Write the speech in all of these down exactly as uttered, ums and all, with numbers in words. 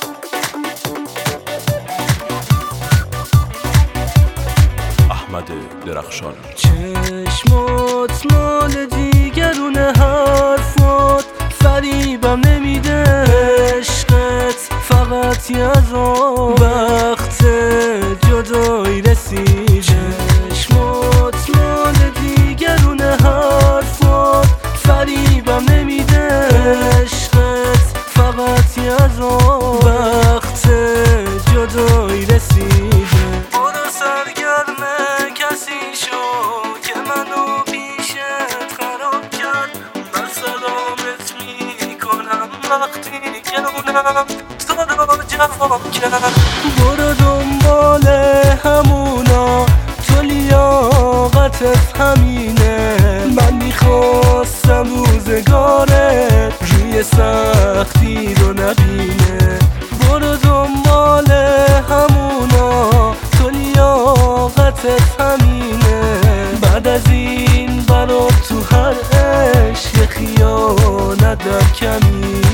احمد درخشان. چشمات مال دیگرونه، حرفات فریبم نمیده، عشقت فقط یزا وقت جدایی رسید. چشمات مال دیگرونه، حرفات فریبم نمیده، عشقت فقط یزا وقت جدایی رسید. برو سرگرم کسی شو که منو پیشت خراب کرد، من سلامت میکنم وقتی که اونم تو رو جواب کرد. برو دنبال همونا، تو لیاقتت همینه، من میخواستم روزگارت روی سختی رو نبینه. برو دنبال همونا، تو لیاقتت همینه، بعد از این برات تو هر عشق خیانت در کمینه.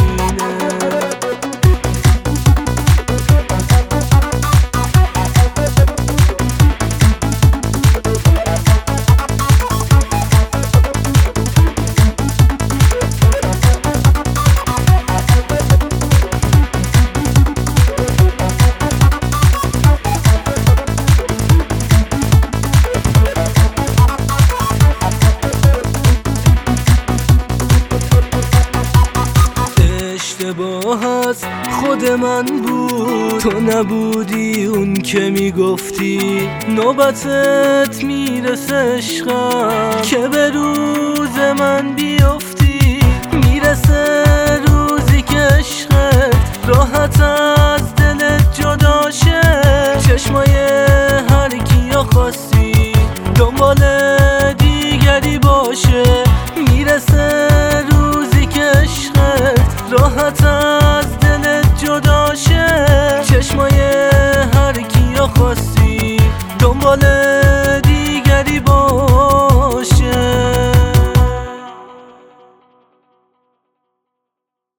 اشتباهت خود من بود، تو نبودی اون که میگفتی نوبتت میرسه عشقم که به روز من بیفتی. میرسه روزی که عشقت راحت از دلت جدا شه، چشمای